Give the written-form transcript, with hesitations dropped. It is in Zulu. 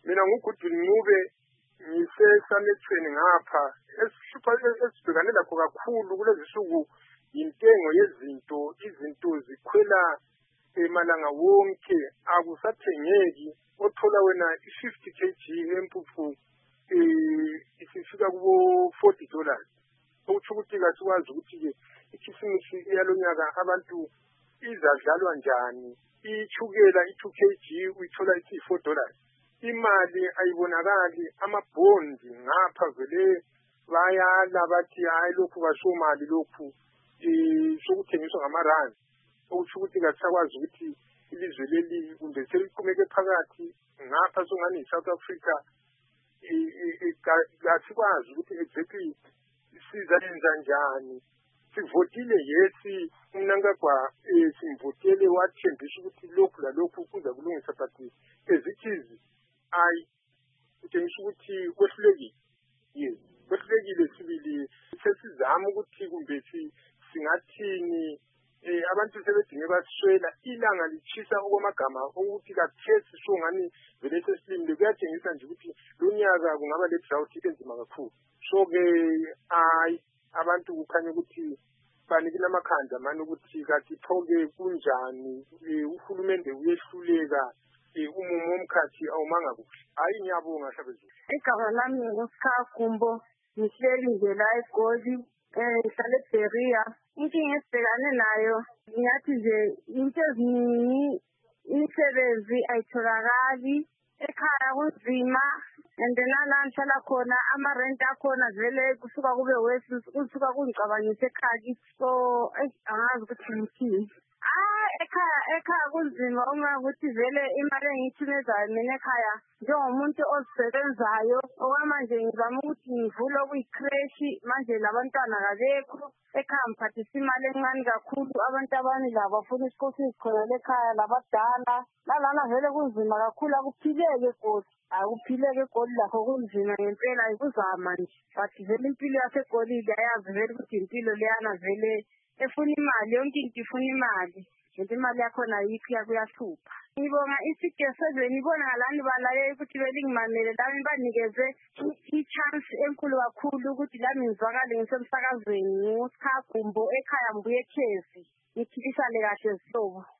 mina nguGudwin Ncube ngisesamethweni ngapha esibhekane lakho kakhulu kulezi suku intengo yezinto izinto zikhwela emalanga wonke akusathengeki othola wena i50 kg empuphu isifika kubo $40 okuthi ukuthi kasikwazi ukuthi ke ikhisimusi yalonyaka abantu izadlalwa njani ichukela i2 kg uyithola $4 imali ayibonakali amabhondi ngapha vele bayala bathi hayi lokhu kasomali lokhu sokuthengiswa ngamarandi okuthi ukuthi kasakwazi ukuthi ilizwe leli kumbe seliqhumeke phakathi ngapha songani South Africa kasikwazi ukuthi exactly sizayenza njani sivotile yesi umnankagwa simvotele wathembisa ukuthi lokhu lalokhu kuza kulungisa but ezithizi ayi utshengisa ukuthi kwehlulekile yes kwehlulekile sibili sesizama ukuthi kumbe singathini abantu sebedinge baswela ilanga lichisa okwamagama ukuthi kathesi songani vele sesilinde kuyatshengisa nje ukuthi lonyaka kungaba le drought enzima kakhulu so ke ayi abantu kukhanya ukuthi banikile amakhanda manje ukuthi kathi thoke kunjani uhulumende uyehluleka umumo omkhathi awumanga kuhle hayi ngiyabonga hlabezulu igama lami nguSikhakumbo ngihleli nje la eGoli ngihlale eBeria inkinga esibhekane nayo ngiyathi nje into eziningi imisebenzi ayitholakali ekhaya kunzima and nala ngihlala khona ama-rent akhona vele kusuka kube kusuka kungicabangise ekhaya so angazi ukuthi ngithini ekhaya kunzima uma ukuthi vele imali engiyithumezayo mina ekhaya njengomuntu ozisebenzayo okwamanje ngizama ukuthi ngivule okuyikreshi manje labantwana kabekho ekhaya ngiphathisa imali encane kakhulu abantu abanye labo bafuna isikhosi khona lekhaya labadala nalana vele kunzima kakhulu akuphileke egoli akuphileke egoli lakho kunzima ngempela ayikuzama nje but vele impilo yasegolile ayazi vele ukuthi impilo leyana vele efuna imali yonke into ifuna imali nje imali yakhona ayikho yakuyahlupha ngibonga iSiG7 ibona ngalani balaye ukuthi belingimamele lami banikeze i-chance enkulu kakhulu ukuthi lami ngizwakale ngisemsakazweni nguSikhakumbo ekhaya mbuye ekhezi ngithilisane kahle sihlobo